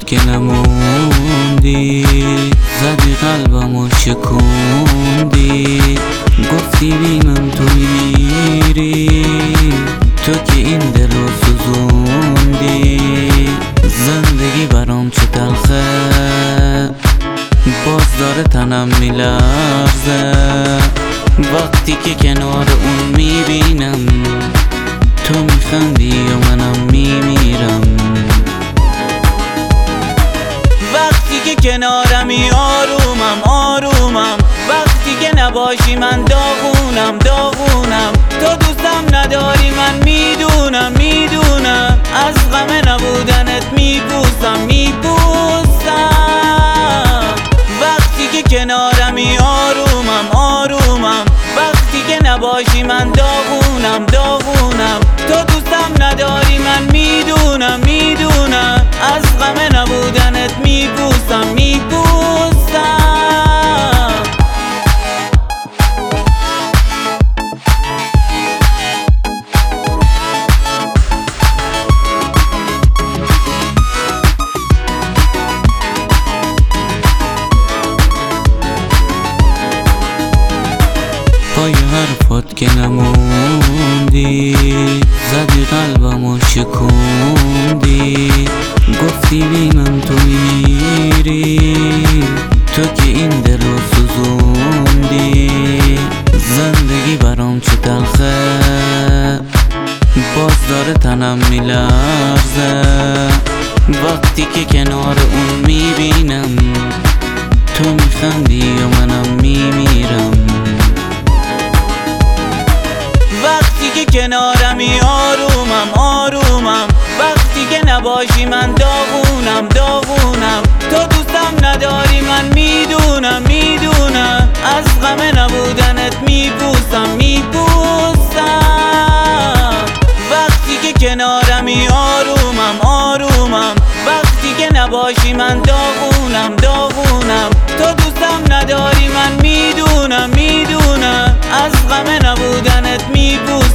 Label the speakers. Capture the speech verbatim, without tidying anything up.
Speaker 1: که نموندی، زدی قلبمو شکوندی، گفتی بینم تو میری، تو که این دلو سوزوندی. زندگی برام چه تلخه، باز داره تنم میلرزه، وقتی که کنار اون میبینم تو میخندی و منم میمیرم. وقتی که کنارمی آرومم آرومم، وقتی که نباشی من داغونم داغونم. تو دوستم نداری من میدونم میدونم، از غم نبودنت میپوسم میپوسم. وقتی که کنارمی آرومم آرومم، وقتی که نباشی من داغونم داغونم. تو دوستم نداری من میدونم میدونم، از غم نبودنت میپوسم میپوسم. پای حرفات که نموندی، زدی قلبمو شکوندی، گفتی بینم تو میری، تو که این دلو سوزوندی. زندگی برام چه تلخه، باز داره تنم میلرزه، وقتی که کنار اون میبینم تو میخندی و منم میمیرم. وقتی که کنارمی آرومم آرومم، وقتی که نباشی من داغونم داغونم. تو دوستم نداری من میدونم میدونم، از غم نبودنت میپوسم میپوسم. وقتی که کنارمی آرومم آرومم، وقتی که نباشی من داغونم داغونم. تو دوستم نداری من میدونم میدونم، از غم نبودنت میپوسم